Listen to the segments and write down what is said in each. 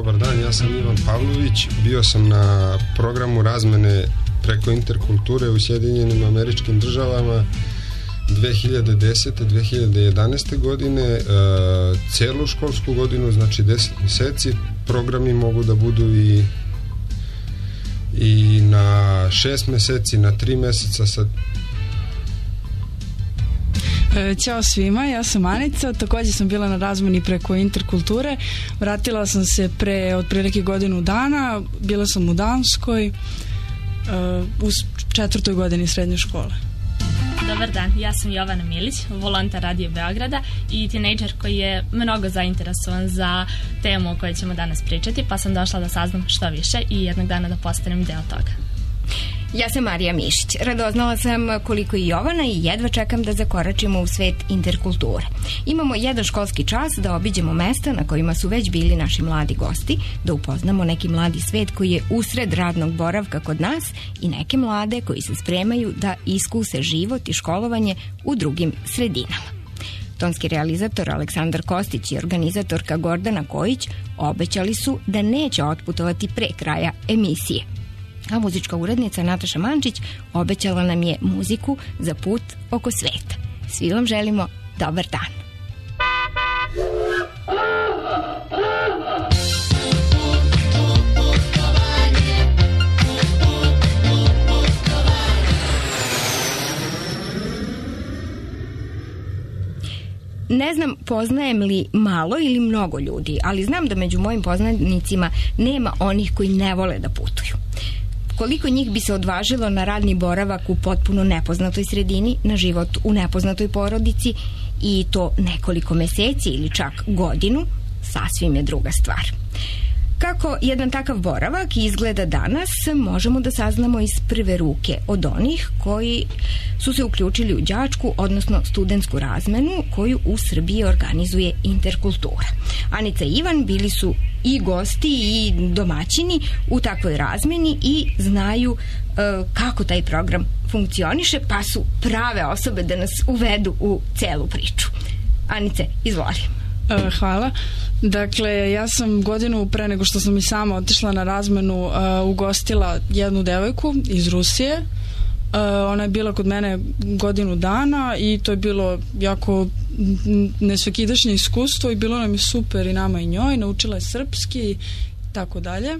Dobar dan, ja sam Ivan Pavlović, bio sam na programu razmene preko interkulture u Sjedinjenim Američkim Državama 2010-2011. godine, celu školsku godinu, znači 10 mjeseci. Programi mogu da budu i na 6 mjeseci, na 3 mjeseca. Ćao svima, ja sam Anica, također sam bila na razmeni preko interkulture, vratila sam se pre otprilike godinu dana, bila sam u Danskoj u 4. godini srednje škole. Dobar dan, ja sam Jovana Milić, volonter Radio Beograda i tinejdžer koji je mnogo zainteresovan za temu o kojoj ćemo danas pričati, pa sam došla da saznam što više i jednog dana da postanem deo toga. Ja sam Marija Mišić. Radoznala sam koliko i Jovana i jedva čekam da zakoračimo u svet interkulture. Imamo jedan školski čas da obiđemo mesta na kojima su već bili naši mladi gosti, da upoznamo neki mladi svet koji je usred radnog boravka kod nas i neke mlade koji se spremaju da iskuse život i školovanje u drugim sredinama. Tonski realizator Aleksandar Kostić i organizatorka Gordana Kojić obećali su da neće otputovati pre kraja emisije. A muzička urednica Nataša Mančić obećala nam je muziku za put oko sveta. Svi vam želimo dobar dan. Ne znam poznajem li malo ili mnogo ljudi, ali znam da među mojim poznanicima nema onih koji ne vole da putuju. Koliko njih bi se odvažilo na radni boravak u potpuno nepoznatoj sredini, na život u nepoznatoj porodici i to nekoliko meseci ili čak godinu, sasvim je druga stvar. Kako jedan takav boravak izgleda danas, možemo da saznamo iz prve ruke od onih koji su se uključili u đačku, odnosno studentsku razmenu koju u Srbiji organizuje interkultura. Anica i Ivan bili su i gosti i domaćini u takvoj razmeni i znaju kako taj program funkcioniše, pa su prave osobe da nas uvedu u celu priču. Anice, izvoli. Hvala. Dakle, ja sam godinu pre nego što sam i sama otišla na razmenu ugostila jednu devojku iz Rusije. Ona je bila kod mene godinu dana i to je bilo jako nesvakidašnje iskustvo i bilo nam je super i nama i njoj. Naučila je srpski i tako dalje.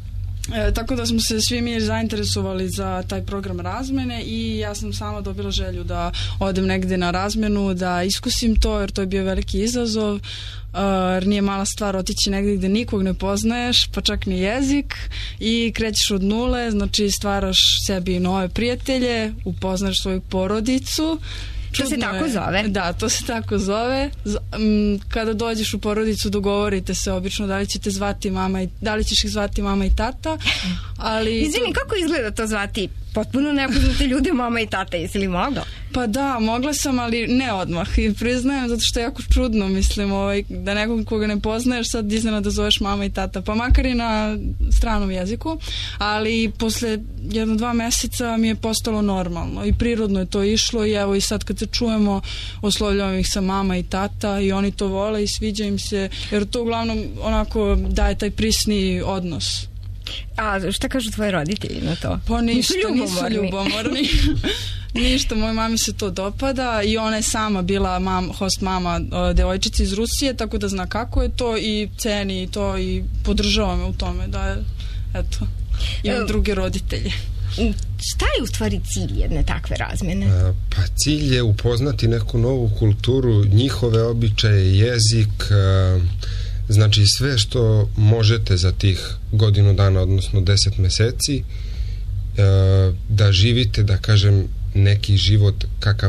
Tako da smo se svi mi zainteresovali za taj program razmene i ja sam sama dobila želju da odem negdje na razmenu, da iskusim to, jer to je bio veliki izazov, jer nije mala stvar otići negdje gdje nikog ne poznaješ, pa čak ni jezik, i krećeš od nule, znači stvaraš sebi nove prijatelje, upoznaš svoju porodicu. To se tako zove? Da, to se tako zove. Kada dođeš u porodicu dogovorite se obično da li ćete zvati da li ćeš ih zvati mama i tata. Ali izvini, kako izgleda to zvati potpuno nepoznate ljude mama i tata, jesi li mogla? Pa da, mogla sam, ali ne odmah, i priznajem, zato što je jako čudno, mislim, da nekog koga ne poznaješ sad iznenada zoveš mama i tata, pa makar i na stranom jeziku, ali posle 1-2 mjeseca mi je postalo normalno i prirodno je to išlo i evo i sad kad se čujemo oslovljavam ih sa mama i tata i oni to vole i sviđa im se, jer to uglavnom onako daje taj prisni odnos. A šta kažu tvoji roditelji na to? Pa nisu ljubomorni. Ništa, moj mami se to dopada i ona je sama bila host mama devojčice iz Rusije, tako da zna kako je to i ceni to i podržava me u tome da eto, imam druge roditelje. Šta je u stvari cilj jedne takve razmene? Pa cilj je upoznati neku novu kulturu, njihove običaje, jezik, znači sve što možete za tih godinu dana, odnosno 10 mjeseci, da živite, da kažem, neki život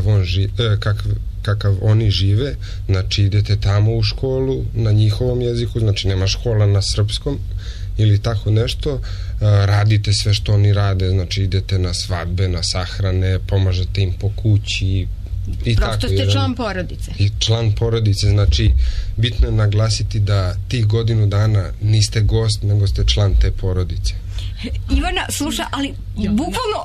kakav oni žive. Znači idete tamo u školu na njihovom jeziku, znači nema škola na srpskom ili tako nešto, radite sve što oni rade, znači idete na svadbe, na sahrane, pomažete im po kući i prosto tako, ste član porodice. I član porodice, znači bitno je naglasiti da tih godinu dana niste gost, nego ste član te porodice. Ivana, sluša, ali bukvalno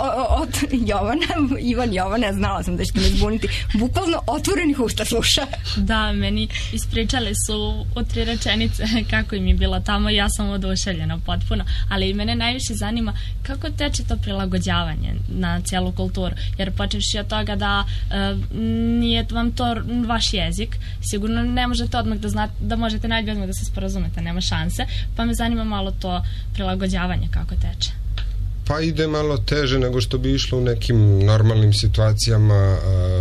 Jovana, znala sam da ćete me zbuniti, bukvalno otvorenih usta sluša. Da, meni ispričali su u 3 rečenice kako im je bilo tamo i ja sam oduševljena potpuno, ali mene najviše zanima kako teče to prilagođavanje na cijelu kulturu, jer počevši od toga da nije vam to vaš jezik, sigurno ne možete odmah da znate, da možete najbolje odmah da se sporazumete, nema šanse, pa me zanima malo to prilagođavanje kako teče. Pa ide malo teže nego što bi išlo u nekim normalnim situacijama,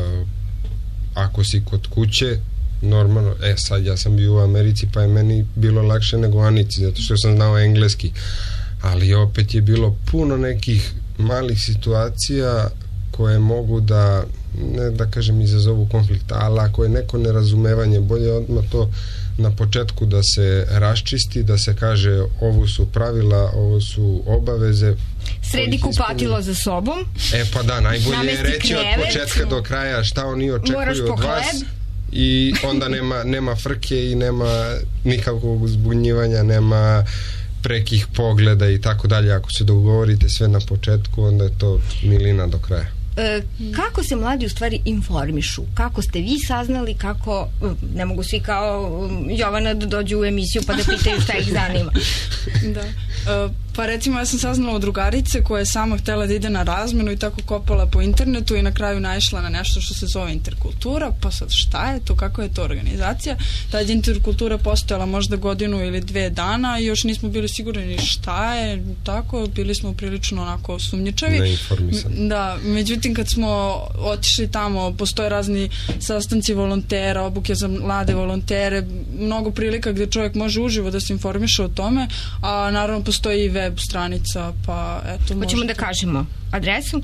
ako si kod kuće normalno, sad ja sam bio u Americi pa je meni bilo lakše nego u Anici zato što sam znao engleski, ali opet je bilo puno nekih malih situacija koje mogu da, ne da kažem izazovu konflikta, ali ako je neko nerazumevanje, bolje odmah to na početku da se raščisti, da se kaže ovo su pravila, ovo su obaveze. Sredi kupatilo za sobom. Pa da, najbolje je reći od početka do kraja šta oni očekuju od vas i onda nema frke i nema nikakvog uzbunjivanja, nema prekih pogleda i tako dalje. Ako se dogovorite sve na početku, onda je to milina do kraja. Kako se mladi u stvari informišu? Kako ste vi saznali? Kako, ne mogu svi kao Jovana da dođu u emisiju pa da pitaju šta ih zanima? Da. Pa recimo ja sam saznala od drugarice koja je sama htjela da ide na razmenu i tako kopala po internetu i na kraju naišla na nešto što se zove interkultura. Pa sad šta je to? Kako je to organizacija? Ta interkultura postojala možda 1 ili 2 dana i još nismo bili sigurni ni šta je. Tako, bili smo prilično onako sumnjičavi. Neinformisani. Da, međutim kad smo otišli tamo, postoje razni sastanci volontera, obuke za mlade volontere, mnogo prilika gdje čovjek može uživo da se informiše o tome, a naravno postoji i web stranica, pa eto. Hoćemo da kažemo adresu?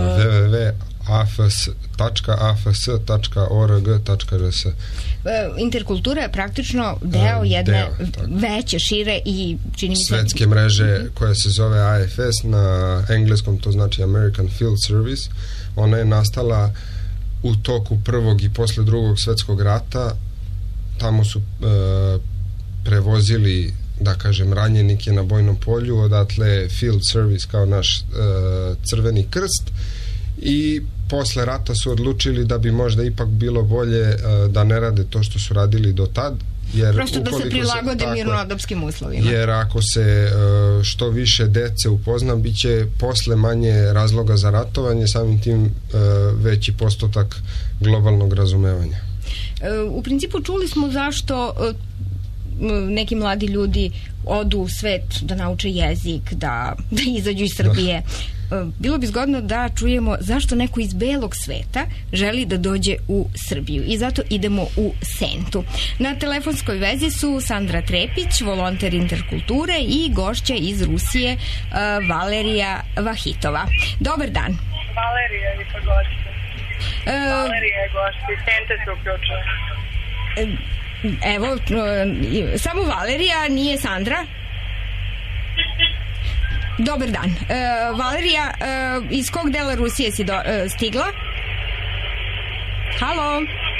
www.afs.org.rs. Interkultura je praktično deo jedne veće, šire i čini mi se svetske mreže koja se zove AFS, na engleskom to znači American Field Service. Ona je nastala u toku prvog i posle drugog svetskog rata. Tamo su prevozili, da kažem, ranjenike na bojnom polju, odatle Field Service kao naš crveni krst, i posle rata su odlučili da bi možda ipak bilo bolje da ne rade to što su radili do tad, jer prosto da se prilagode mirnodopskim uslovima. Jer ako se što više dece upozna, bit će posle manje razloga za ratovanje, samim tim veći postotak globalnog razumevanja. U principu čuli smo zašto neki mladi ljudi odu u svet da nauče jezik, da izađu iz Srbije. Bilo bi zgodno da čujemo zašto neko iz belog sveta želi da dođe u Srbiju, i zato idemo u Sentu. Na telefonskoj vezi su Sandra Trepić, volonter interkulture, i gošća iz Rusije Valerija Vahitova. Dobar dan. Valerija je pa gošća. Valerija je gošća, Sente se uključuje. Evo, samo Valerija, nije Sandra. Dobar dan. Valerija, iz kog dela Rusije si stigla? Halo?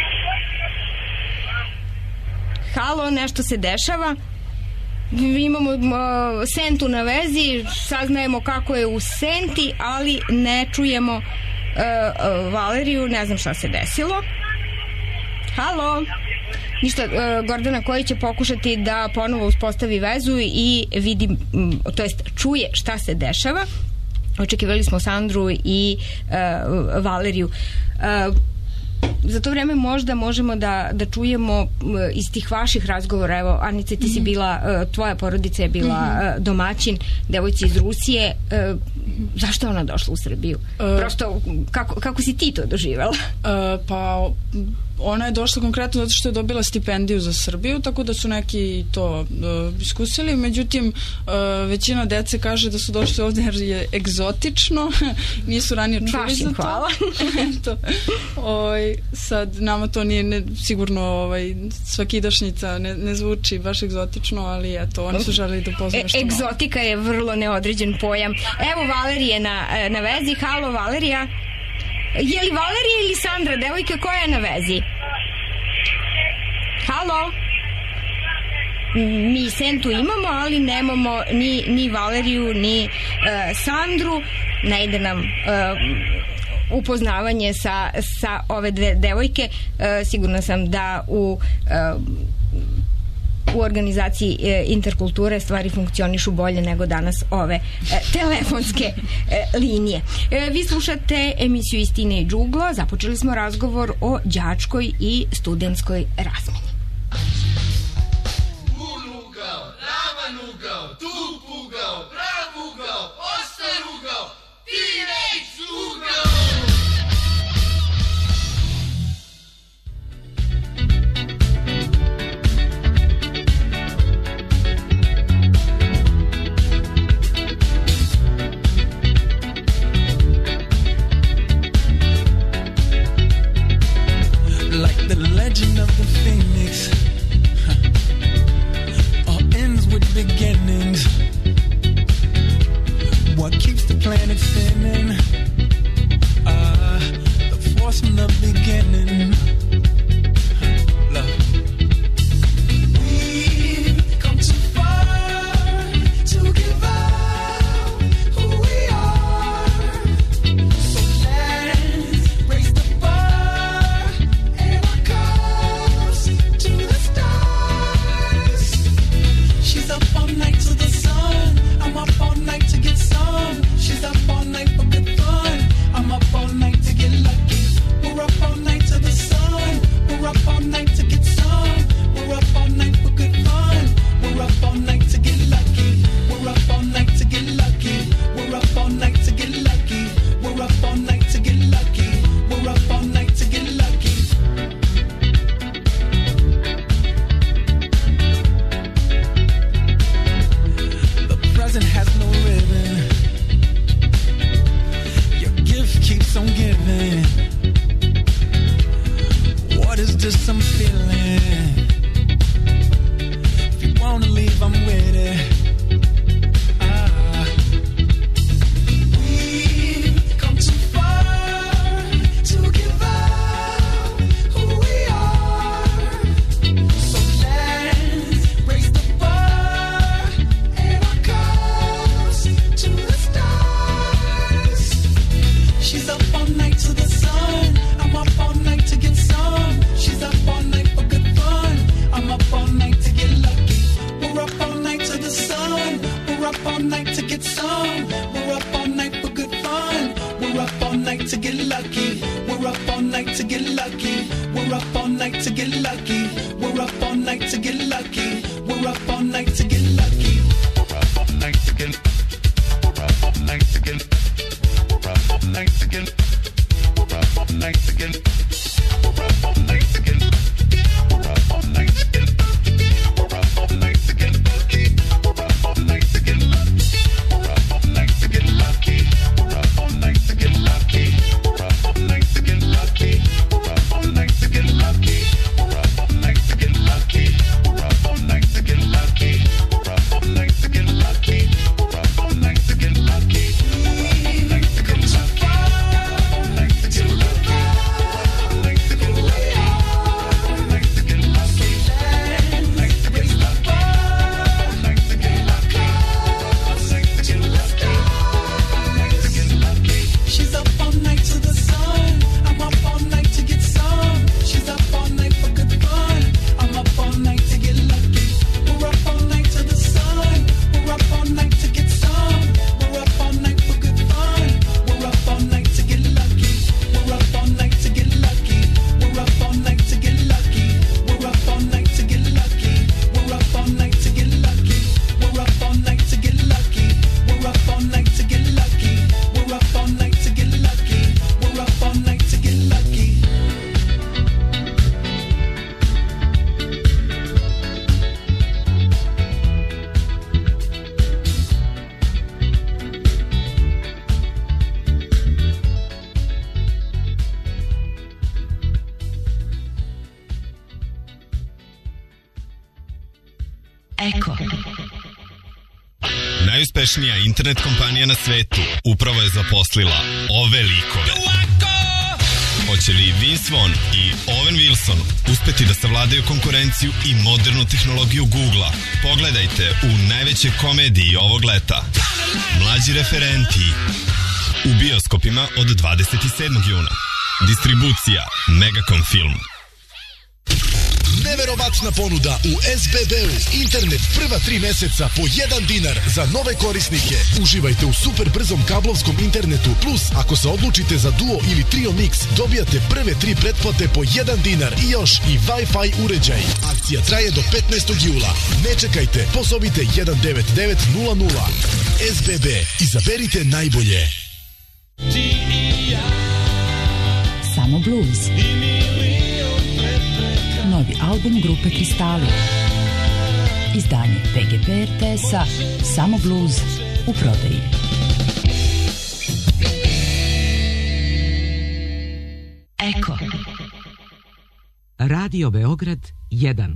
Halo, nešto se dešava? Imamo Sentu na vezi, saznajemo kako je u Senti, ali ne čujemo Valeriju, ne znam šta se desilo. Halo? Ništa, Gordana Koji će pokušati da ponovo uspostavi vezu i vidi, to jest čuje šta se dešava. Očekivali smo Sandru i Valeriju. Za to vreme možda možemo da čujemo iz tih vaših razgovora. Evo, Anice, ti si bila, tvoja porodica je bila domaćin devojci iz Rusije. Zašto je ona došla u Srbiju? Prosto, kako si ti to doživjela? Pa ona je došla konkretno zato što je dobila stipendiju za Srbiju, tako da su neki to iskusili. Međutim, većina dece kaže da su došli ovdje jer je egzotično, nisu ranije čuli za to. Hvala. Sad nama to nije sigurno svakidašnjica, ne zvuči baš egzotično, ali eto, oni su želeli da upoznaju nešto malo. Egzotika je vrlo neodređen pojam. Evo Valerije na vezi. Halo, Valerija. Je li Valerija ili Sandra, devojka koja je na vezi? Halo? mi Sentu imamo, ali nemamo ni Valeriju, ni Sandru. Ne ide nam upoznavanje sa ove dve devojke. Sigurna sam da u organizaciji interkulture stvari funkcionišu bolje nego danas ove telefonske linije. Vi slušate emisiju Istine i džuglo. Započeli smo razgovor o đačkoj i studentskoj razmeni. Ugao, ravan ugao, tup ugao, prav ugao, oštar ugao, teenage ugao. Like the legend of the phoenix, all ends with beginnings. What keeps the planet spinning? The force from the beginning. Love. We've come too far to give up who we are. So let's raise the bar and our cups to the stars. She's up all night to the sun. I'm up all night to get some. She's up all night for good fun. I'm up all night to get lucky. We're up all night to the sun. We're up all night to get some. We're up all night for good fun. We're up all night to get lucky. We're up all night to get lucky. We're up all night to get lucky. We're up all night to get lucky. We're up all night to get lucky. The present has no ribbon. Your gift keeps on giving. What is this I'm feeling? If you wanna leave, I'm with it. We've come too far to give up who we are. So let's raise the bar and our cups to the stars. She's up all night to the sun. I'm up all night to get some. She's up all night for good fun. I'm up all night to get lucky. We're up all night to the sun. We're up all night to get some. We're up all night for good fun. We're up all night to get lucky. We're up all night to get lucky. We're up all night to get lucky. We're up all night to get lucky. We're up all night to get lucky. We're up all night to get. We're up all night to get. We're up all night to get. We're up all night to get. We're up all night to get. We're up all night to get. We're up all night to get lucky. We're up all night to get lucky. We're up all night to get lucky. We're up all night to get lucky. We're up all night to get lucky. We're up all night to get lucky. We're up all night to get lucky. We're up all night to get lucky. We're up all night to get lucky. We're up all night to get lucky. Eko. Najuspešnija internet kompanija na svetu upravo je zaposlila ove likove. Hoće li Vince Vaughn i Owen Wilson uspeti da savladaju konkurenciju i modernu tehnologiju Google-a? Pogledajte u najvećoj komediji ovog leta. Mlađi referenti u bioskopima od 27. juna. Distribucija Megacom Film. Neverovatna ponuda u SBB-u. Internet prva 3 meseca po 1 dinar za nove korisnike. Uživajte u super brzom kablovskom internetu. Plus, ako se odlučite za Duo ili Trio Mix, dobijate prve 3 pretplate po 1 dinar i još i Wi-Fi uređaj. Akcija traje do 15. jula. Ne čekajte, pozovite 19900. SBB. Izaberite najbolje. Samo blues. Novi album grupe Kristali. Izdanje PGP RTS-a. Samo blues u prodaji. Eko. Radio Beograd 1.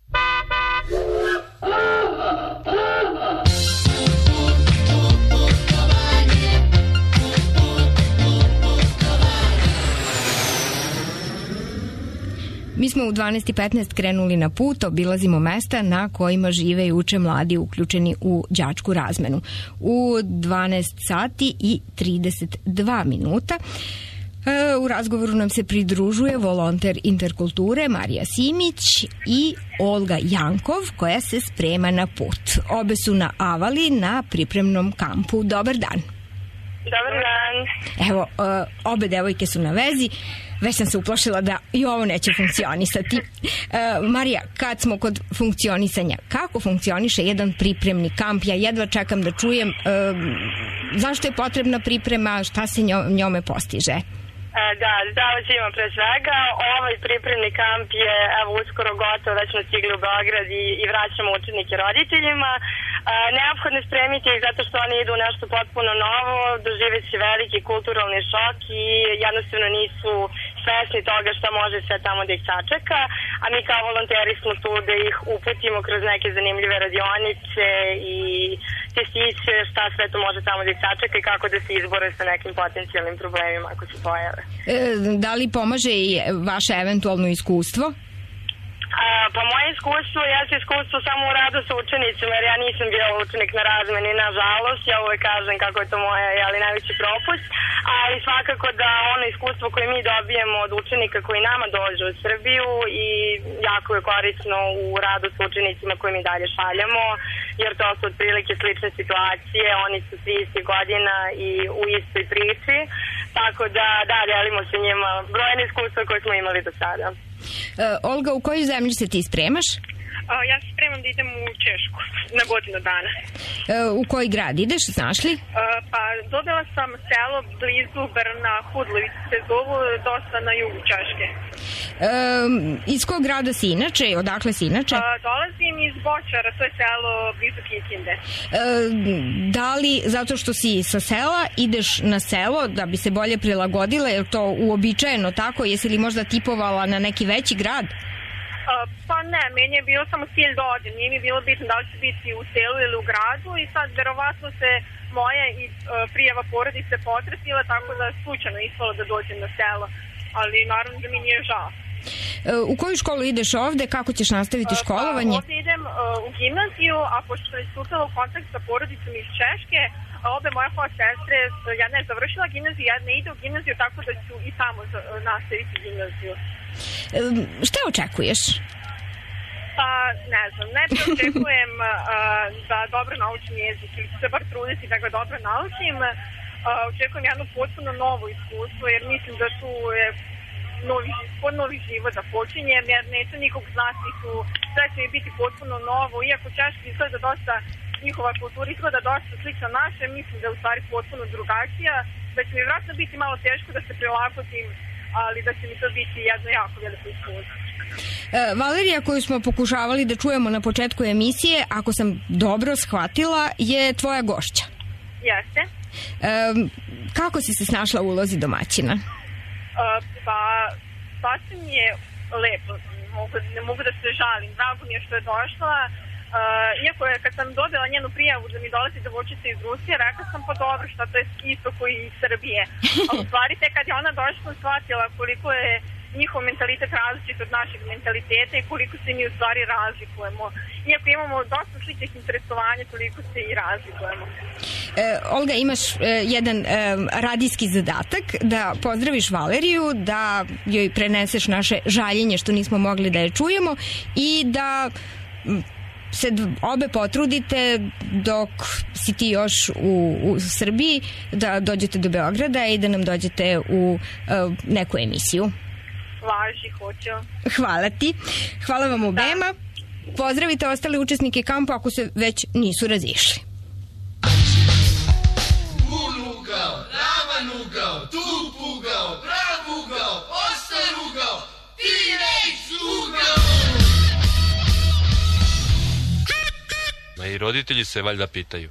Mi smo u 12:15 krenuli na put, obilazimo mesta na kojima žive i uče mladi uključeni u đačku razmenu. U 12 sati i 32 minuta u razgovoru nam se pridružuje volonter interkulture Marija Simić i Olga Jankov koja se sprema na put. Obe su na Avali na pripremnom kampu. Dobar dan. Dobar dan. Evo, obe devojke su na vezi. Već sam se uplašila da i ovo neće funkcionisati. Marija, kad smo kod funkcionisanja, kako funkcioniše jedan pripremni kamp? Ja jedva čekam da čujem zašto je potrebna priprema, šta se njome postiže? Da, zdravo svima pre svega. Ovaj pripremni kamp je uskoro gotov, već smo stigli u Beograd i vraćamo učenike roditeljima. Neophodno je spremiti ih zato što oni idu u nešto potpuno novo, doživjet će veliki kulturalni šok i jednostavno nisu svesni toga šta može sve tamo da ih sačeka, a mi kao volonteri smo tu da ih uputimo kroz neke zanimljive radionice i testiće šta sve to može tamo da ih sačeka i kako da se izbore sa nekim potencijalnim problemima ako se pojave. Da li pomaže i vaše eventualno iskustvo? Pa moje iskustvo, iskustvo samo u radu sa učenicima, jer ja nisam bila učenik na razmeni, nažalost, ja uvek kažem kako je to moje najveći propust, ali svakako da ono iskustvo koje mi dobijemo od učenika koji nama dođu u Srbiju i jako je korisno u radu sa učenicima koje mi dalje šaljamo, jer to su otprilike slične situacije, oni su svi istih godina i u istoj priči, tako da delimo sa njima brojne iskustva koje smo imali do sada. Olga, u koju zemlju se ti spremaš? Ja se spremam da idem u Češku na godinu dana. U koji grad ideš, znaš li? Pa dobila sam selo blizu Brna, Hudlović se zovu, dosta na jugu Češke. Iz kog grada si inače? Odakle si inače? Dolazim iz Bočara, to je selo blizu Kikinde. Da li, zato što si sa sela, ideš na selo da bi se bolje prilagodila? Je to uobičajeno tako? Jesi li možda tipovala na neki veći grad? Pa ne, meni je bilo samo cilj da odem, nije mi bilo bitno da li će biti u selu ili u gradu i sad verovatno se moja i prijava porodice potrefila tako da je slučajno ispalo da dođem na selo, ali naravno da mi nije žao. U koju školu ideš ovde? Kako ćeš nastaviti školovanje? Ovde idem u gimnaziju, a pošto sam stupila u kontakt sa porodicom iz Češke, obe moje sestre, jedna je završila gimnaziju, jedna ide u gimnaziju, tako da ću i tamo nastaviti gimnaziju. Šta očekuješ? Pa, ne znam, najprije očekujem da dobro naučim jezik, ili ću se bar truditi da ga dobro naučim. Očekujem jedno potpuno novo iskustvo, jer mislim da tu je novi život da počinjem, jer neću nikog znati tu, sve će mi biti potpuno novo, iako Češka izgleda dosta, njihova kultura izgleda dosta slična naše, mislim da je u stvari potpuno drugačija, da će mi vjerojatno biti malo teško da se prilagodim, ali da će mi to biti jedno jako veliko iskustvo. Valerija, koju smo pokušavali da čujemo na početku emisije, ako sam dobro shvatila, je tvoja gošća. Jeste. Kako si se snašla u ulozi domaćina? Pa, sasvim je lepo, ne mogu da se žalim. Drago mi je što je došla, Iako je, kad sam dobila njenu prijavu da mi dolazi devojčica iz Rusije, rekla sam pa dobro, šta to je isto koji iz Srbije. A u stvari te kad je ona došla sam shvatila koliko je njihov mentalitet različit od našeg mentaliteta i koliko se mi u stvari razlikujemo. Iako imamo dosta sličnih interesovanja, toliko se i razlikujemo. Olga, imaš jedan radijski zadatak da pozdraviš Valeriju, da joj preneseš naše žaljenje što nismo mogli da je čujemo i da se obe potrudite dok si ti još u Srbiji da dođete do Beograda i da nam dođete u neku emisiju. Važi, hoću. Hvala ti. Hvala vam obema. Pozdravite ostale učesnike kampa ako se već nisu razišli. Unugao, ravan ugao, tup ugao, prav ugao, ostar ugao, teenage ugao. Ma i roditelji se valjda pitaju.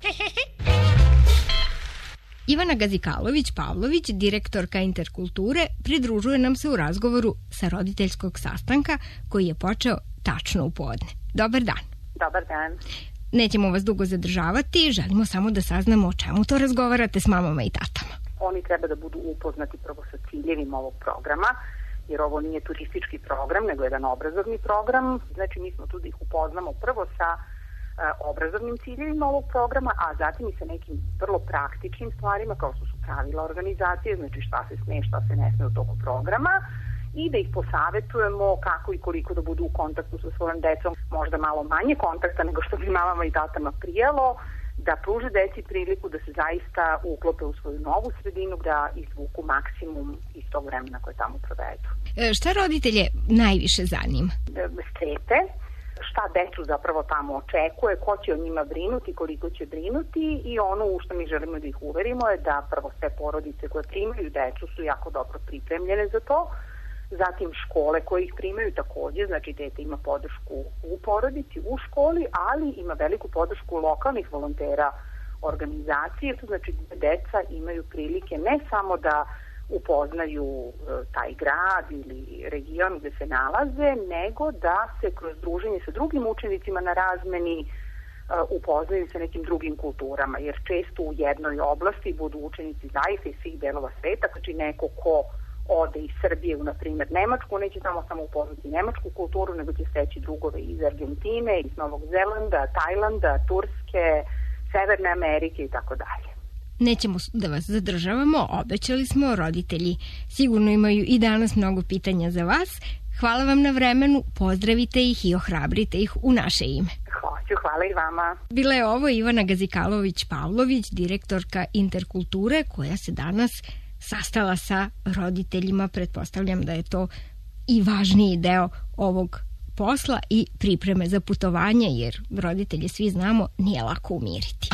Ivana Gazikalović-Pavlović, direktorka Interkulture, pridružuje nam se u razgovoru sa roditeljskog sastanka koji je počeo tačno u podne. Dobar dan. Dobar dan. Nećemo vas dugo zadržavati, želimo samo da saznamo o čemu to razgovarate s mamama i tatama. Oni treba da budu upoznati prvo sa ciljevima ovog programa, jer ovo nije turistički program, nego jedan obrazovni program. Znači, mi smo tu da ih upoznamo prvo sa obrazovnim ciljevima ovog programa, a zatim i sa nekim vrlo praktičnim stvarima kao što su pravila organizacije, znači šta se sme, šta se ne sme u toku programa, i da ih posavetujemo kako i koliko da budu u kontaktu sa svojom decom, možda malo manje kontakta nego što bi mamama i tatama prijelo, da pruže deci priliku da se zaista uklope u svoju novu sredinu, da izvuku maksimum iz tog vremena koje tamo provedu. Šta roditelje najviše zanima? Strepe, šta decu zapravo tamo očekuje, ko će o njima brinuti, koliko će brinuti, i ono u što mi želimo da ih uverimo je da prvo sve porodice koje primaju decu su jako dobro pripremljene za to, zatim škole koje ih primaju takođe, znači dete ima podršku u porodici, u školi, ali ima veliku podršku lokalnih volontera organizacije, to znači da deca imaju prilike ne samo da upoznaju taj grad ili region gde se nalaze, nego da se kroz druženje sa drugim učenicima na razmeni upoznaju sa nekim drugim kulturama, jer često u jednoj oblasti budu učenici zaista iz svih delova sveta, znači neko ko ode iz Srbije u, na primjer, Nemačku, neće samo upoznati nemačku kulturu, nego će steći drugove iz Argentine, iz Novog Zelanda, Tajlanda, Turske, Severne Amerike i tako dalje. Nećemo da vas zadržavamo, obećali smo, roditelji sigurno imaju i danas mnogo pitanja za vas. Hvala vam na vremenu, pozdravite ih i ohrabrite ih u naše ime. Hoću, hvala i vama. Bila je ovo Ivana Gazikalović-Pavlović, direktorka Interkulture, koja se danas sastala sa roditeljima. Pretpostavljam da je to i važniji deo ovog posla i pripreme za putovanje, jer roditelje, svi znamo, nije lako umiriti.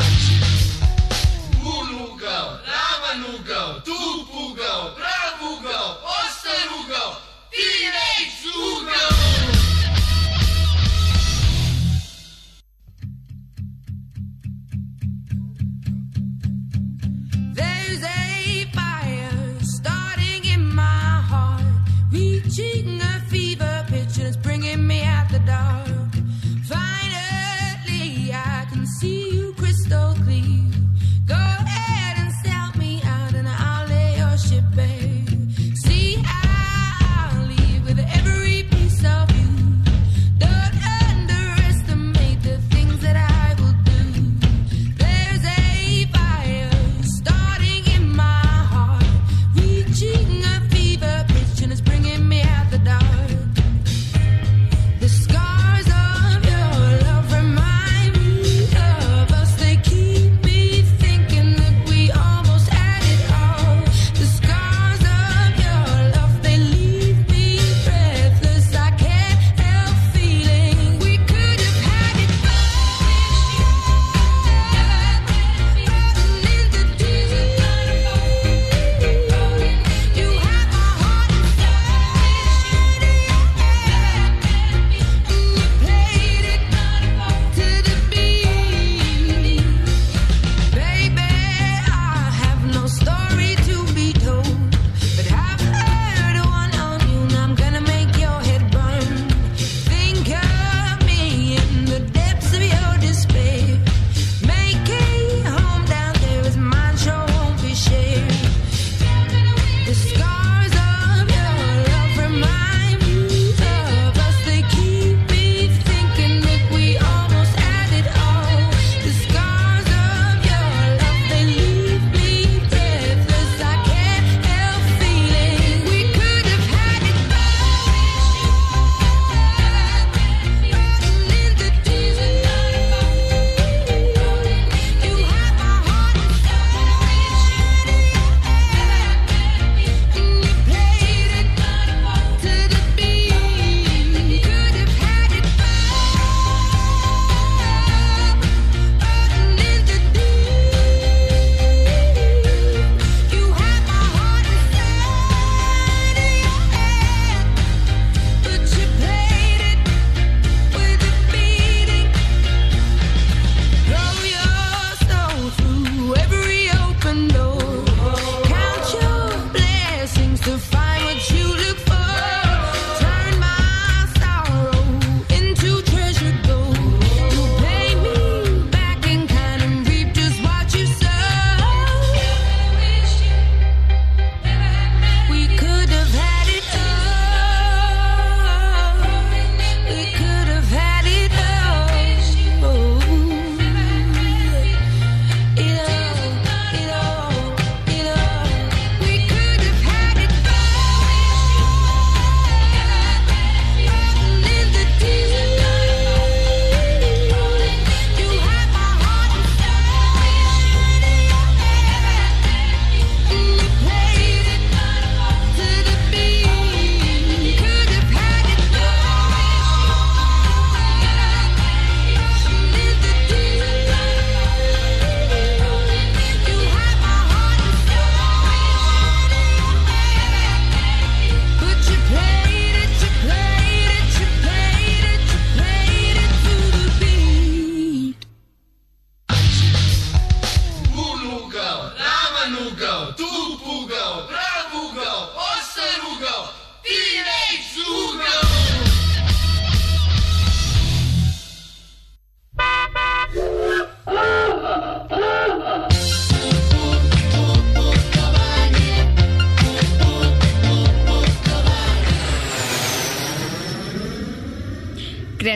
Unugao, ravan ugao, tup ugao, prav ugao, ostar ugao, teenage ugao. There's a fire starting in my heart, reaching a fever pitch and it's bringing me out the dark. Finally, I can see you crystal clear. Go ahead and sell me out and I'll lay your ship bare. See, I'll leave with every piece of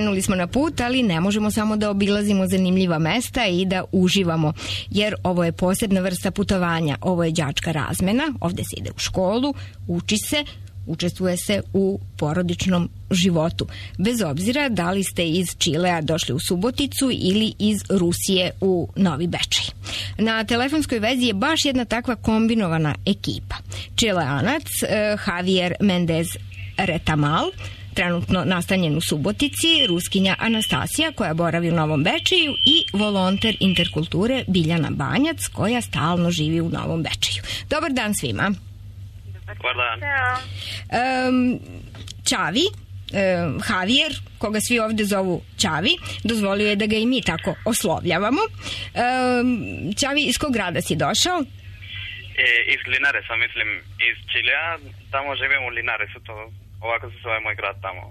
krenuli smo na put, ali ne možemo samo da obilazimo zanimljiva mesta i da uživamo, jer ovo je posebna vrsta putovanja. Ovo je đačka razmena, ovde se ide u školu, uči se, učestvuje se u porodičnom životu. Bez obzira da li ste iz Čilea došli u Suboticu ili iz Rusije u Novi Bečej. Na telefonskoj vezi je baš jedna takva kombinovana ekipa. Čileanac Javier Mendez Retamal, trenutno nastanjen u Subotici, Ruskinja Anastasija koja boravi u Novom Bečeju i volonter interkulture Biljana Banjac koja stalno živi u Novom Bečeju. Dobar dan svima. Dobar dan. Čavi, Javier, koga svi ovde zovu Čavi, dozvolio je da ga i mi tako oslovljavamo. Čavi, iz kog grada si došao? Iz Linaresa, mislim, iz Čilea. Tamo živim u Linaresu, to ovako se zove moj grad tamo.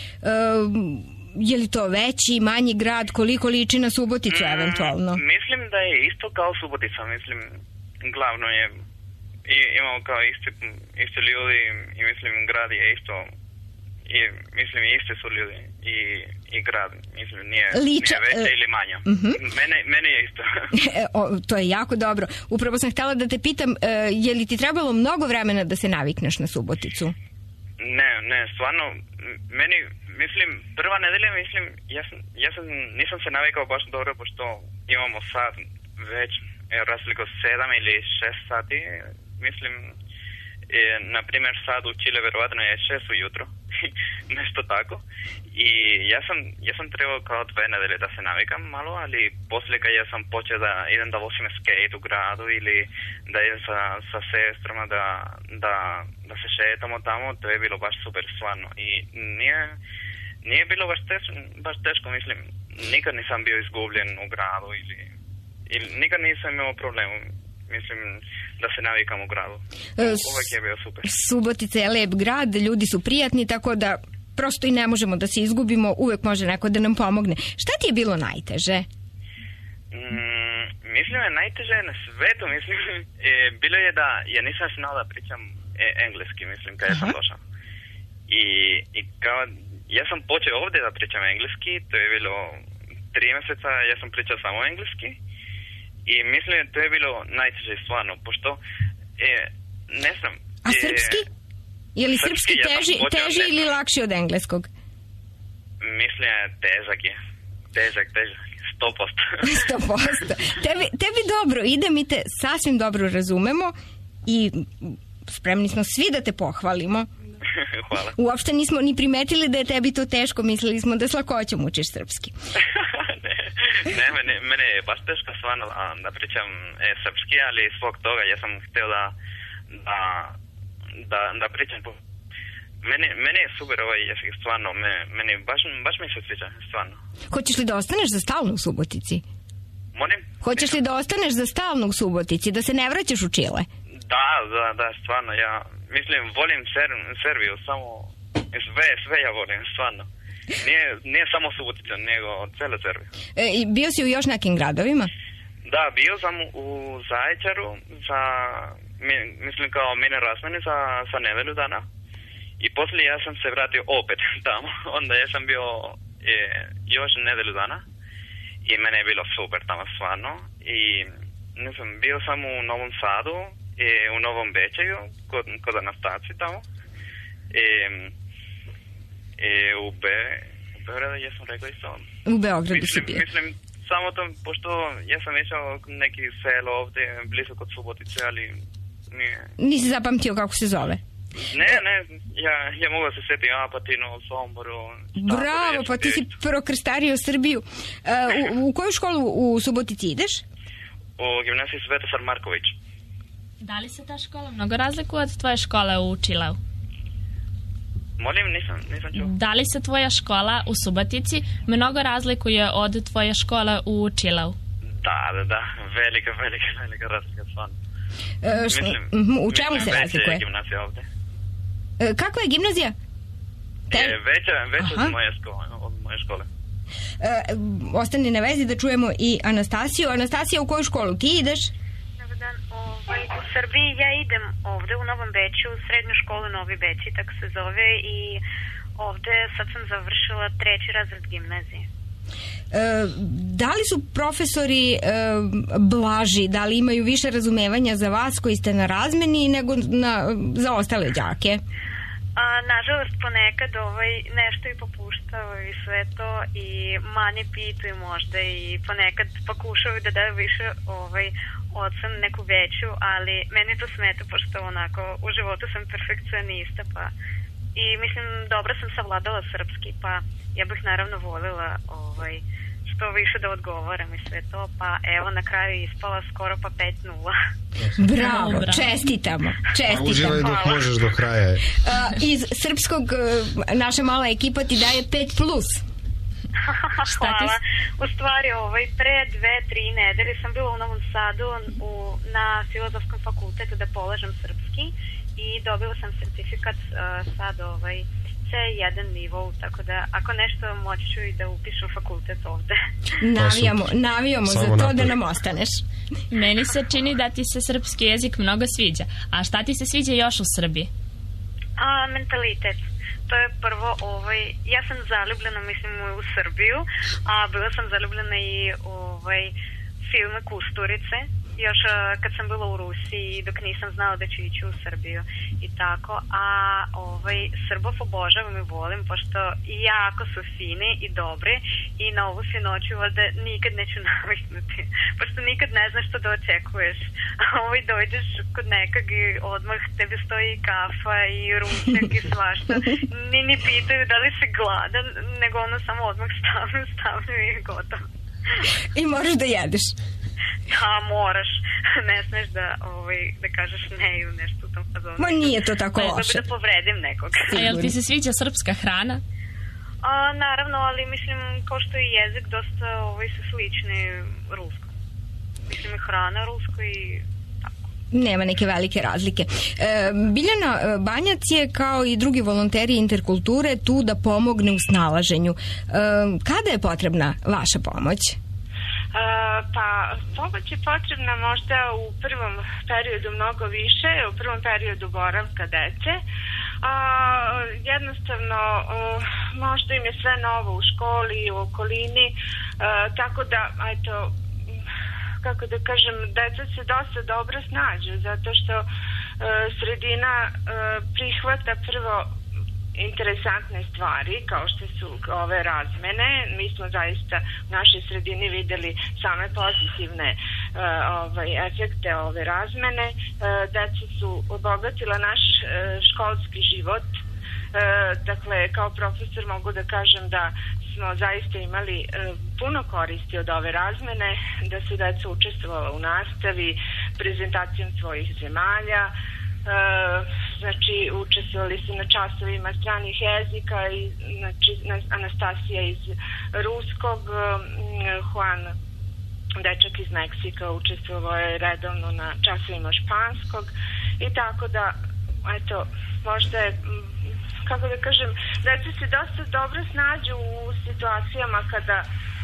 Je li to veći, manji grad, koliko liči na Suboticu eventualno? Mislim da je isto kao Subotica, mislim, glavno je imamo kao isti ljudi i mislim grad je isto i mislim isti su ljudi i grad, mislim nije veće ili manja. Mene je isto. To je jako dobro. Upravo sam htjela da te pitam, je li ti trebalo mnogo vremena da se navikneš na Suboticu? Ne, stvarno, meni, mislim, prva nedelja, mislim, nisam se navikao baš dobro, pošto imamo sad već razliku 7 ili 6 sati, mislim, na primjer sad u Čile verovatno je 6 ujutro, nešto tako, i ja sam trebao kao 2 nedelje da se navikam malo, ali poslije kad ja sam počeo da idem da vosim skate u gradu ili da idem sa sestrama da se šetamo tamo, to je bilo baš super stvarno i nije bilo baš teško, mislim, nikad nisam bio izgubljen u gradu ili nikad nisam imao problemu, mislim, da se navikam u gradu. Uvijek je bio super. Subotica je lep grad, ljudi su prijatni, tako da prosto i ne možemo da se izgubimo, uvijek može neko da nam pomogne. Šta ti je bilo najteže? Mislim je najteže na svetu, mislim, bilo je da ja nisam znao da pričam engleski, mislim, kada sam došao. I kao, ja sam počeo ovdje da pričam engleski, to je bilo 3 mjeseca, ja sam pričao samo engleski. I mislim to je bilo najteže stvarno, pošto ne znam. A srpski? Je li srpski teži ili lakši od engleskog? Mislim težak je. Težak. 100%. Tebi dobro ide, mi te sasvim dobro razumemo i spremni smo svi da te pohvalimo. Hvala. Uopšte nismo ni primetili da je tebi to teško, mislili smo da s lakoćom učiš srpski. Ne, mene je baš teško stvarno da pričam srpski, ali zbog toga ja sam htio da pričam. Mene je super ovaj jezik, stvarno, baš mi se sviđa, stvarno. Hoćeš li da ostaneš za stalno u Subotici? Molim? Hoćeš li da ostaneš za stalno u Subotici, da se ne vraćaš u Čile? Da, stvarno, ja mislim, volim Srbiju, samo sve ja volim, stvarno. Nije samo Subotica, nego cele Srbije. Bio si u još nekim gradovima? Da, bio sam u Zaječaru, mislim kao mine razmene za nedelju dana. I poslije ja sam se vratio opet tamo. Onda ja sam bio još nedelju dana. I mene je bilo super tamo stvarno. I ne znam, bio sam u Novom Sadu, u Novom Bečeju, kod Anastasi tamo. U Beogradu, ja sam rekao isto. U Beogradu si bio. Mislim, samo to, pošto ja sam išao neki selo ovdje, blizu kod Subotice, ali nije. Nisi zapamtio kako se zove? Ne, ja mogu se sjetiti Apatinu, Somboru. Bravo, pa ti si prokrstario Srbiju. U koju školu u Subotici ideš? U gimnaziji Svetosar Marković. Da li se ta škola mnogo razlikuje od tvoje škole u Čileu? Molim, nisam čuo. Da li se tvoja škola u Subotici mnogo razlikuje od tvoje škole u Čileu? Da, velika razlika, stvarno. U čemu se razlikuje? Veća je gimnazija ovdje. Kakva je gimnazija? Veća od moje škole. Ostani na vezi da čujemo i Anastasiju. Anastasija, u koju školu ti ideš? Dobar dan. U Srbiji ja idem ovde u Novom Beću, u srednju školu Novi Beći, tako se zove, i ovde sad sam završila 3. razred gimnazije. Da li su profesori blaži, da li imaju više razumevanja za vas koji ste na razmeni nego za ostale đake? Nažalost, ponekad nešto i popuštaju i sve to i manje pitaju možda i ponekad pokušaju da daju više ocen neku veću, ali meni to smeta pošto onako u životu sam perfekcionista i mislim dobro sam savladala srpski, pa ja bih naravno voljela što više da odgovaram i sve to, pa evo na kraju ispala skoro pa 5-0. Bravo, čestitamo. Uživaj dok možeš do kraja. Iz srpskog naša mala ekipa ti daje 5+. Hvala. U stvari, pre 2-3 nedelje sam bila u Novom Sadu na Filozofskom fakultetu da polažem srpski i dobila sam sertifikat sad C1 nivou, tako da ako nešto moći ću i da upišem fakultet ovde. Navijamo za to da nam ostaneš. Meni se čini da ti se srpski jezik mnogo sviđa. A šta ti se sviđa još u Srbiji? Mentalitet. To je prvo, ja sam zaljubljena, mislim, u Srbiju, a bila sam zaljubljena i u filme Kusturice, još kad sam bila u Rusiji, dok nisam znala da ću ići u Srbiju i tako, a Srbov obožavam i volim, pošto jako su fini i dobri i na ovu finoću ovdje nikad neću naviknuti, pošto nikad ne znaš što da očekuješ, a dođeš kod nekog i odmah tebi stoji kafa i ručak i svašta, ni pitaju da li si gladan, nego ono samo odmah stavljaju i gotovo. I moraš da jedeš. Da, moraš. Ne smeš da kažeš ne ili nešto u tom fazonu. Ma nije to tako loše. Da povredim nekog. A jel ti se sviđa srpska hrana? Naravno, ali mislim, kao što je jezik, dosta su slični ruskom. Mislim, i hrana rusko i tako. Nema neke velike razlike. Biljana Banjac je, kao i drugi volonteri interkulture, tu da pomogne u snalaženju. Kada je potrebna vaša pomoć? Pa pomoć je potrebna možda u prvom periodu mnogo više, u prvom periodu boravka dece. Jednostavno možda im je sve novo u školi, u okolini, tako da, eto, kako da kažem, deca se dosta dobro snađu, zato što sredina prihvata prvo interesantne stvari kao što su ove razmene. Mi smo zaista u našoj sredini videli same pozitivne efekte ove razmene. Deca su obogatila naš školski život. Dakle, kao profesor mogu da kažem da smo zaista imali puno koristi od ove razmene, da su deca učestvovala u nastavi, prezentacijom svojih zemalja, znači učestvovali su na časovima stranih jezika i znači Anastasija iz ruskog, Juan dečak iz Meksika učestvovao je redovno na časovima španskog i tako da eto možda je, kako da kažem, deca se dosta dobro snađu u situacijama kada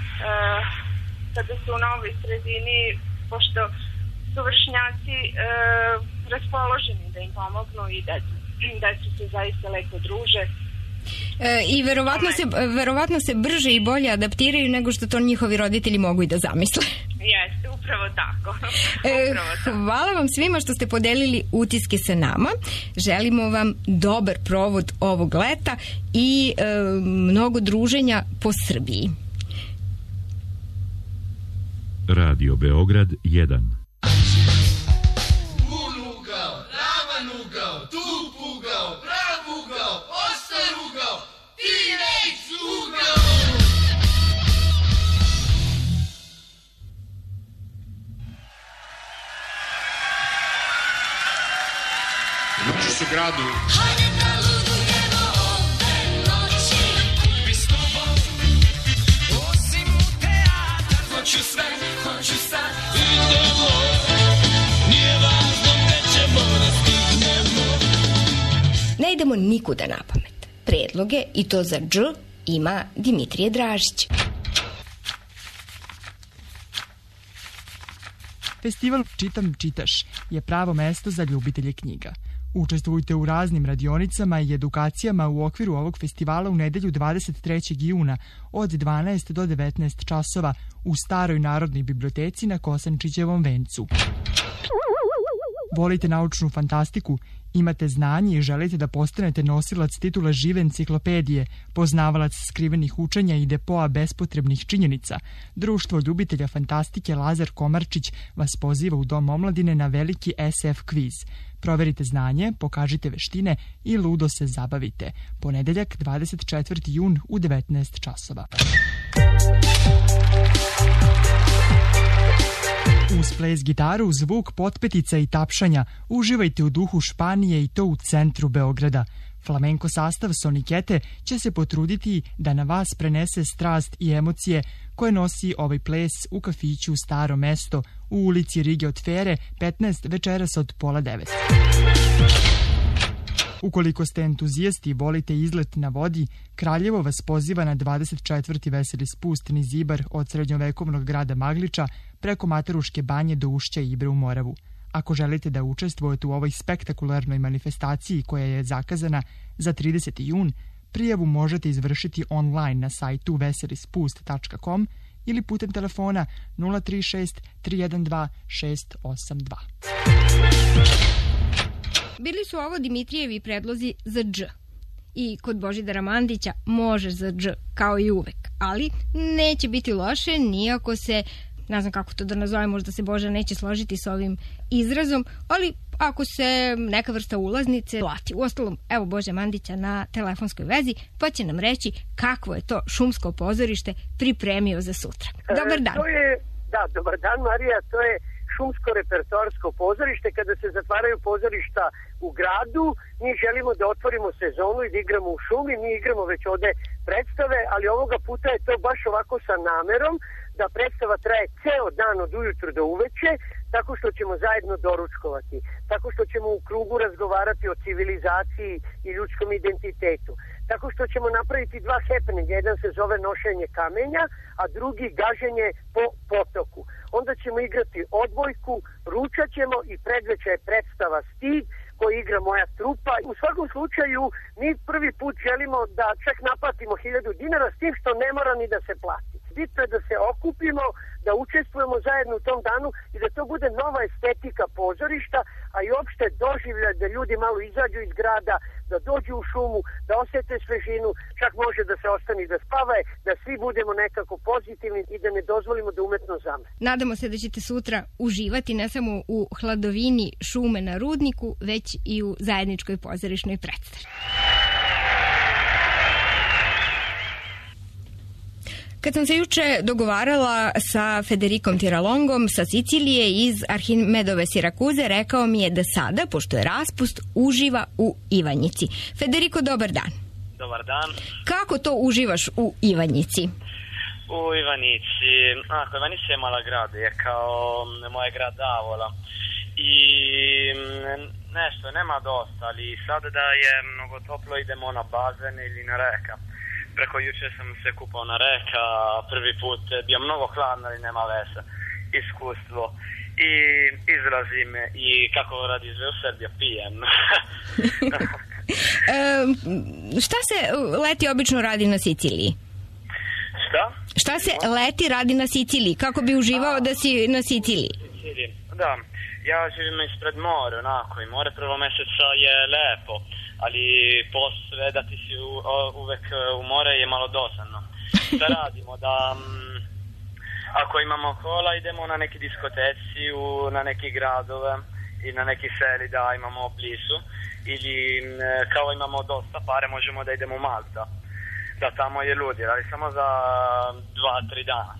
su u novoj sredini, pošto su vršnjaci raspoloženi da im pomognu i deca se zaista lepo druže. I verovatno se brže i bolje adaptiraju nego što to njihovi roditelji mogu i da zamisle. Jeste, upravo tako. Hvala vam svima što ste podelili utiske sa nama. Želimo vam dobar provod ovog leta i mnogo druženja po Srbiji. Radio Beograd 1. Noći su gradu. Hajde da ludujemo ove noći. Mi s tobom, osim u teatr. Hoću sve, hoću sad. Idemo, nije važno gde ćemo da stignemo. Ne idemo nikuda na pamet. Predloge, i to za dž, ima Dimitrije Dražić. Festival Čitam čitaš je pravo mesto za ljubitelje knjiga. Učestvujte u raznim radionicama i edukacijama u okviru ovog festivala u nedelju 23. juna od 12 do 19 časova u Staroj narodnoj biblioteci na Kosančićevom vencu. Volite naučnu fantastiku, imate znanje i želite da postanete nosilac titula žive enciklopedije, poznavalac skrivenih učenja i depoa bespotrebnih činjenica, Društvo ljubitelja fantastike Lazar Komarčić vas poziva u Dom omladine na veliki SF kviz. Proverite znanje, pokažite veštine i ludo se zabavite. Ponedeljak 24. jun u 19 časova. Uz ples gitaru, zvuk potpetica i tapšanja uživajte u duhu Španije i to u centru Beograda. Flamenko sastav Sonikete će se potruditi da na vas prenese strast i emocije koje nosi ovaj ples u kafiću Staro mesto u ulici Rige od Fere 15 večeras od 8:30. Ukoliko ste entuzijasti i volite izlet na vodi, Kraljevo vas poziva na 24. veseli spust niz Ibar od srednjovekovnog grada Magliča preko Mataruške banje do ušća Ibre u Moravu. Ako želite da učestvujete u ovoj spektakularnoj manifestaciji koja je zakazana za 30. jun, prijavu možete izvršiti online na sajtu veselispust.com ili putem telefona 036 312 682. Bili su ovo Dimitrijevi predlozi za dž. I kod Božidara Mandića može za dž kao i uvek, ali neće biti loše nijako se, ne znam kako to da nazovem, možda se Boža neće složiti s ovim izrazom, ali ako se neka vrsta ulaznice plati. Uostalom, evo Bože Mandića na telefonskoj vezi, pa će nam reći kakvo je to šumsko pozorište pripremio za sutra. Dobar dan. Dobar dan Marija, to je šumsko repertoarsko pozorište. Kada se zatvaraju pozorišta u gradu, mi želimo da otvorimo sezonu i da igramo u šumi. Mi igramo već ovde predstave, ali ovoga puta je to baš ovako sa namerom da predstava traje ceo dan od ujutru do uveče, tako što ćemo zajedno doručkovati, tako što ćemo u krugu razgovarati o civilizaciji i ljudskom identitetu, tako što ćemo napraviti dva happeninga, jedan se zove nošenje kamenja, a drugi gaženje po potoku. Onda ćemo igrati odbojku, ručat ćemo i predveče je predstava Stig koji igra moja trupa. U svakom slučaju mi prvi put želimo da čak naplatimo 1000 dinara s tim što ne mora ni da se plati. Bitno je da se okupimo, da učestvujemo zajedno u tom danu i da to bude nova estetika pozorišta, a i opšte doživljaj da ljudi malo izađu iz grada, da dođu u šumu, da osete svežinu, čak može da se ostane da spava, da svi budemo nekako pozitivni i da ne dozvolimo da umetno zamre. Nadamo se da ćete sutra uživati ne samo u hladovini šume na Rudniku, već i u zajedničkoj pozorišnoj predstavi. Kad sam se juče dogovarala sa Federikom Tiralongom sa Sicilije iz Arhimedove Sirakuze, rekao mi je da sada, pošto je raspust, uživa u Ivanjici. Federico, dobar dan. Dobar dan. Kako to uživaš u Ivanjici? U Ivanici, Ivanica je mala grad, je kao moja grad Avola. I nešto, nema dosta, ali sada da je mnogo toplo idemo na bazen ili na reka. Preko juče sam se kupao na reka, prvi put bio mnogo hladno, ali nema veze. Iskustvo. I izlazim i kako radi sve u Srbiji, pijem. Šta se leti obično radi na Siciliji? Šta? Šta se leti radi na Siciliji? Kako bi uživao da si na Siciliji? Da, ja živim ispred more, onako, i more prvo meseca je lepo, ali posle da ti si uvek u more je malo dosadno. Šta radimo? Da ako imamo kola idemo na neki diskoteci, na neki gradove i na neki seli da imamo blizu, ili kao imamo dosta pare možemo da idemo u Malta. Da, tamo je ludir, ali samo za 2-3 dana.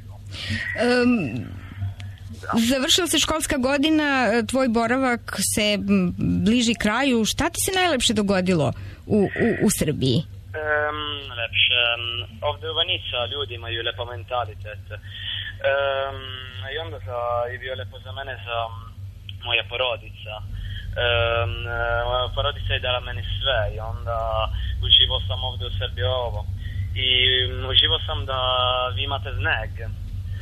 Završila se školska godina, tvoj boravak se bliži kraju. Šta ti se najlepše dogodilo u Srbiji? Lepše. Ovde u Ivanica ljudi imaju lepo mentalitet. I onda je bio lepo za mene, za moja porodica. Moja porodica je dala meni sve i onda uživao sam ovde u Srbiji ovo. I uživao sam da vi imate sneg.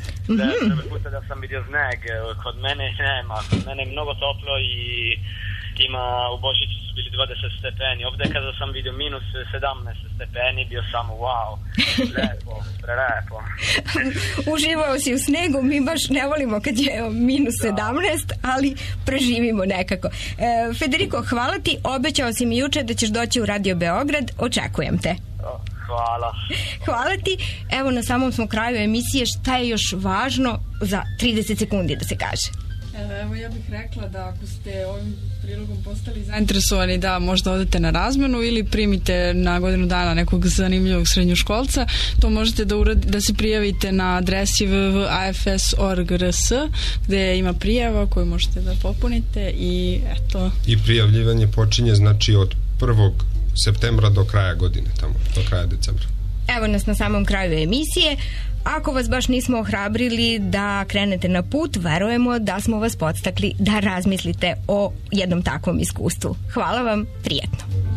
Prvi puta da sam vidio sneg, kod mene nema, kod mene je mnogo toplo i Tima u Božiću su bili 20 stepeni. Ovde kada sam vidio minus 17 stepeni, bio samo wow, lepo, prelepo. Uživao si u snegu, mi baš ne volimo kad je minus 17, ali preživimo nekako. Federico, hvala ti, obećao si mi juče da ćeš doći u Radio Beograd, očekujem te. Hvala. Hvala ti. Evo, na samom smo kraju emisije, šta je još važno za 30 sekundi da se kaže? Evo, ja bih rekla da ako ste ovim prilogom postali zainteresovani da možda odete na razmenu ili primite na godinu dana nekog zanimljivog srednjoškolca, to možete da se prijavite na adresi www.afs.org.rs gde ima prijava koju možete da popunite i eto. I prijavljivanje počinje znači od 1. septembra do kraja godine, tamo, do kraja decembra. Evo nas na samom kraju emisije. Ako vas baš nismo ohrabrili da krenete na put, verujemo da smo vas podstakli da razmislite o jednom takvom iskustvu. Hvala vam, prijetno.